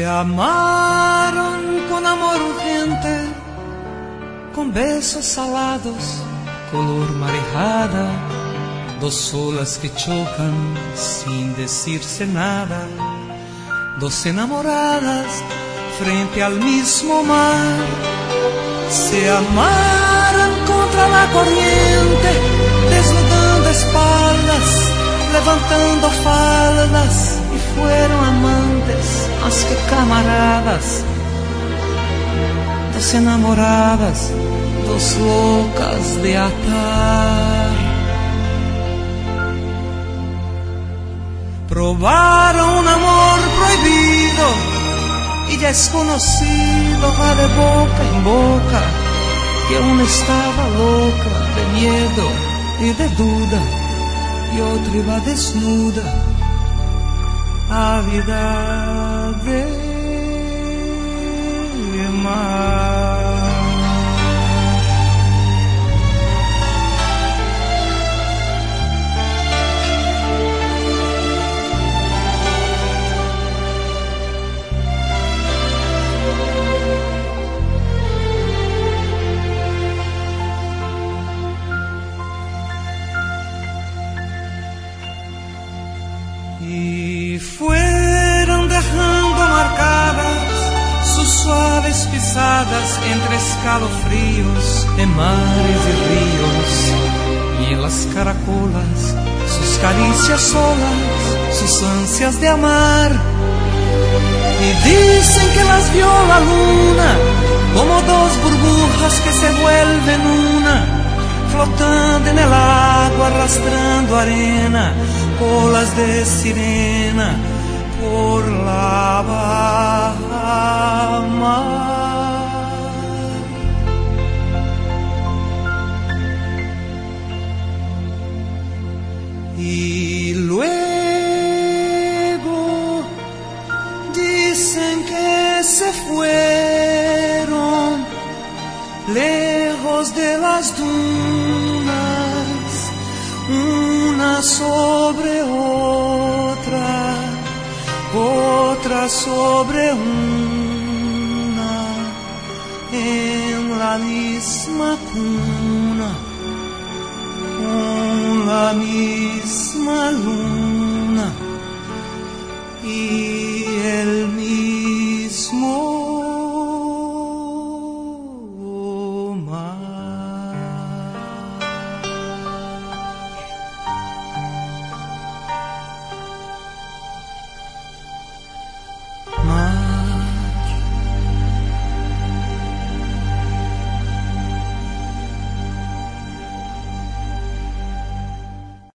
amaron con amor urgente, con besos salados, color marejada, dos olas que chocan sin decirse nada, dos enamoradas frente al mismo mar. Se amaron contra la corriente, desnudando espaldas, levantando faldas, y fueron amantes más que camaradas, dos enamoradas, dos locas de atar. Probaron un amor prohibido y ya es conocido, va de boca en boca, que una estaba loca de miedo y de duda, y otra iba desnuda, ávida de mar. Y fueron dejando marcadas sus suaves pisadas entre escalofríos de mares y ríos, y en las caracolas sus caricias solas, sus ansias de amar. Y dicen que las vio la luna como dos burbujas que se vuelven una, flotando en el agua, arrastrando arena, olas de sirena por la baja mar. Y luego dicen que se fueron lejos de las dunas, una sobre otra, otra sobre una, en la misma cuna, con la misma luna y el mismo